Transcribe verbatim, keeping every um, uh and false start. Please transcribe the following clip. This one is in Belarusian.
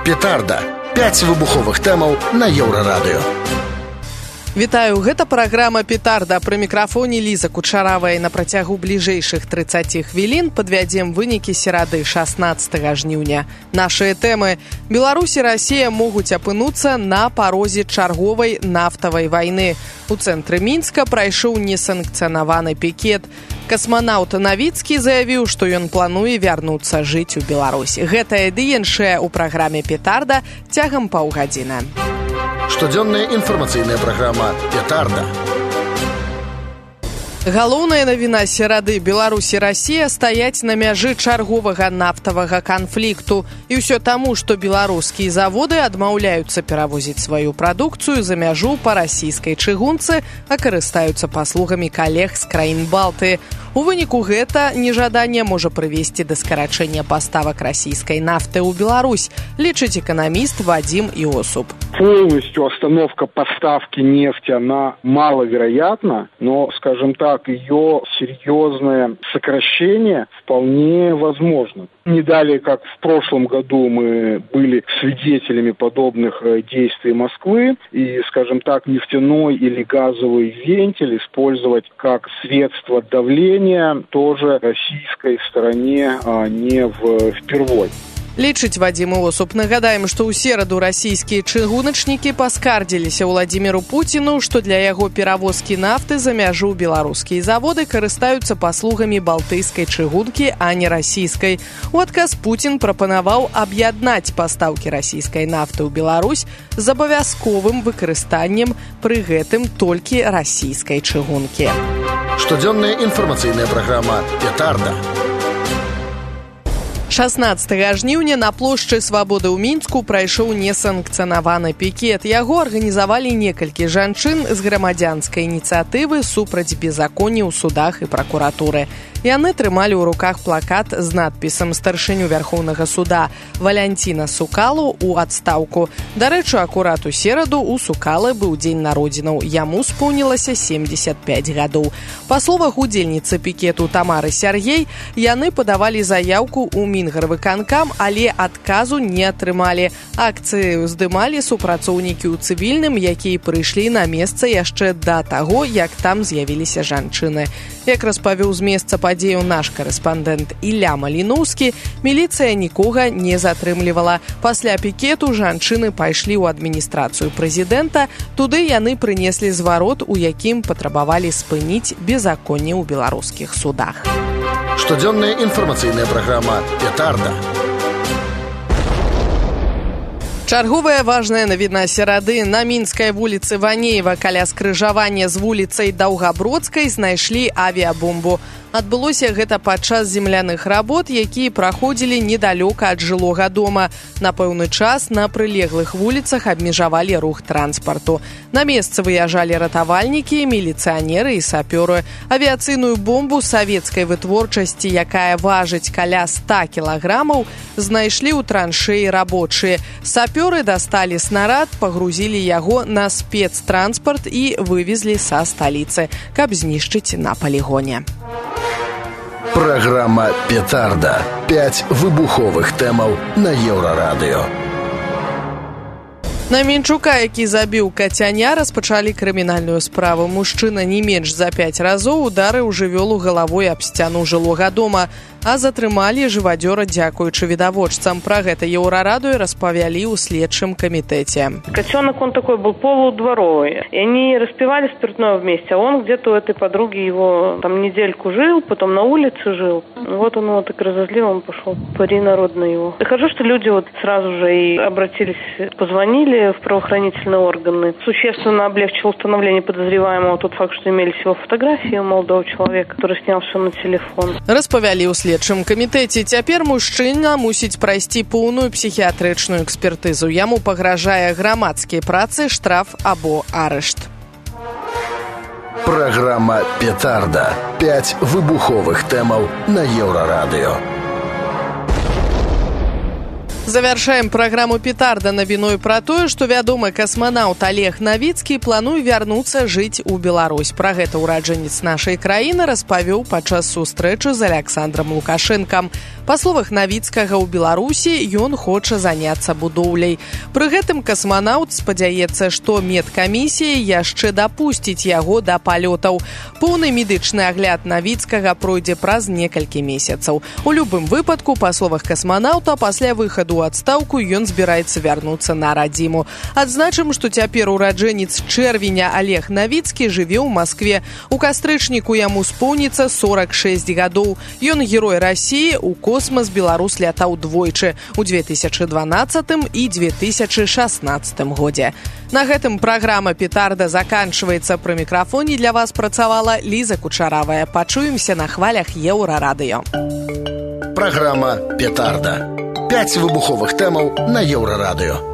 Петарда. пяць выбуховых тэмаў на Еўрарадыё. Вітаю, гэта праграма «Петарда». Пры мікрафоне Ліза Кучаравая. На працягу бліжэйшых трыццаці хвілін падвядзем вынікі серады шаснаццатага жніўня. Нашыя тэмы. Беларусь і Расія могуць апынуцца на парозе чарговай нафтавай вайны. У цэнтры Мінска прайшоў несанкцыянаваны пікет. Касманаўт Навіцкі заявіў, што ён плануе вярнуцца жыць у Беларусь. Гэтае ды іншае ў праграме «Петарда» цягам паўгадзіны. Штодзённая інфармацыйная праграма «Петарда». Галоўная навіна серады: Беларусь і Расія стаяць на мяжы чарговага нафтавага канфлікту. І ўсё таму, што беларускія заводы адмаўляюцца перавозіць сваю прадукцыю за мяжу па расійскай чыгунцы, а карыстаюцца паслугамі калег з краін Балты. У выніку гэта нежаданне можа прывесці да скарачэння паставак расійскай нафты ў Беларусь, лічыць эканаміст Вадим Иосуп. Полностью остановка поставки нефти, она маловероятна, но, скажем так, ее серьезное сокращение вполне возможно. Не далее, как в прошлом году мы были свидетелями подобных действий Москвы, и, скажем так, нефтяной или газовый вентиль использовать как средство давления тоже российской стороне а не в, впервой. Лічыць Вадим Иосуп. Нагадаем, што ў сераду расійскія чыгуначнікі паскардзіліся Владзіміру Пуціну, што для яго перавозкі нафты за мяжу беларускія заводы карыстаюцца паслугамі балтыйскай чыгункі, а не расійскай. У адказ Пуцін прапанаваў аб'яднаць пастаўкі расійскай нафты ў Беларусь з абавязковым выкарыстаннем пры гэтым толькі расійскай чыгункі. Штодзённая інфармацыйная праграма «Петарда». шаснаццатага жніўня на плошчы Свабоды ў Мінску прайшоў несанкцыянаваны пікет. Яго арганізавалі некалькі жанчын з грамадзянскай ініцыятывы супраць беззаконня ў судах і пракуратуры. Яны трымалі ў руках плакат з надпісам «Старшыню Вярхоўнага суда» Валянціна Сукалу ў адстаўку. Дарэчы, акурат у сераду у Сукалы быў дзень народзінаў. Яму споўнілася семдзесят пяць гадоў. Па словах удзельніцы пікету Тамары Сяргей, яны падавалі заяўку ў Мінгарвыканкам, але адказу не атрымалі. Акцыю здымалі супрацоўнікі ў цывільным, якія прыйшлі на месца яшчэ да таго, як там з'явіліся жанчыны. Як распавёў з месца падзею наш карэспандэнт Ілля Маліноўскі, міліцыя нікога не затрымлівала. Пасля пікету жанчыны пайшлі ў адміністрацыю прэзідэнта. Туды яны прынеслі зварот, у якім патрабавалі спыніць беззаконне ў беларускіх судах. Штодзённая інфармацыйная праграма «Петарда». Чарговая важная навіна серады. На мінскай вуліцы Ванеева каля скрыжавання з вуліцай Даўгабродскай знайшлі авіябомбу. Адбылося гэта падчас земляных работ, якія праходзілі недалёка ад жылога дома. На пэўны час на прылеглых вуліцах абмежавалі рух транспарту. На месцы выязджалі ратавальнікі, міліцыянеры і сапёры. Авіяцыйную бомбу савецкай вытворчасці, якая важыць каля ста кілаграмаў, знайшлі ў траншэі рабочыя. Сапёры дасталі снарад, пагрузілі яго на спецтранспарт і вывезлі са сталіцы, каб знішчыць на палігоне. Праграма «Петарда». пяць выбуховых тэмаў на Еўрарадыё. На Мінчука, які забіў кацяня, распачалі крымінальную справу. Мужчына не менш за пяць разоў ударыў жывёлу галавой аб сцяну жылога дома, а затрымалі жывадзёра дзякуючы відавочцам. Пра гэта Еўрарадыё распавялі ў следчым камітэце. Котенок, он такой был полудворовый. И они распивали спиртное вместе, а он где-то у этой подруги его там недельку жил, потом на улице жил. Вот он его так разозлил, он пошел пари народный его. И хорошо, что люди вот сразу же и обратились, позвонили в правоохранительные органы. Существенно облегчил установление подозреваемого тот факт, что имелись его фотографии молодого человека, который снял все на телефон. Распавялі ў следчым камітэце. Цяпер мужчына мусіць прайсці поўную псіхіятрычную экспертызу. Яму пагражае грамадскія працы, штраф або арышт. Праграма «Петарда». пяць выбуховых тэмаў на Еўрарадыё. Завяршаем праграму «Петарда» навіной пра тое, што вядомы касманаўт Олег Навіцкі плануе вярнуцца жыць у Беларусь. Пра гэта ураджэнец нашай краіны распавёў падчас сустрэчы з Александром Лукашэнкам. Па словах Навіцкага, у Беларусі ён хоча заняцца будоўляй. Пры гэтым касманаўт спадзяецца, што медкамісія яшчэ дапусціць яго да палётаў. Поўны медычны агляд Навіцкага пройдзе праз некалькі месяцаў. У любым выпадку, па словах касманаўта, пасля выхаду у адстаўку ён збіраецца вярнуцца на радзіму. Адзначым, што цяпер ураджэнец чэрвеня Олег Навіцкі жыве ў Маскве. У кастрычніку яму споўніцца сорак шэсць гадоў. Ён герой Расіі, у космас Беларусь лятаў двойчы у две тысячы дванаццатым і две тысячы шаснаццатым годзе. На гэтым праграма «Петарда» заканчваецца. Пры мікрафоне для вас працавала Ліза Кучаравая. Пачуемся на хвалях Еўрарадыё. Праграма «Петарда». Пяць выбуховых тэмаў на Еўрарадыё.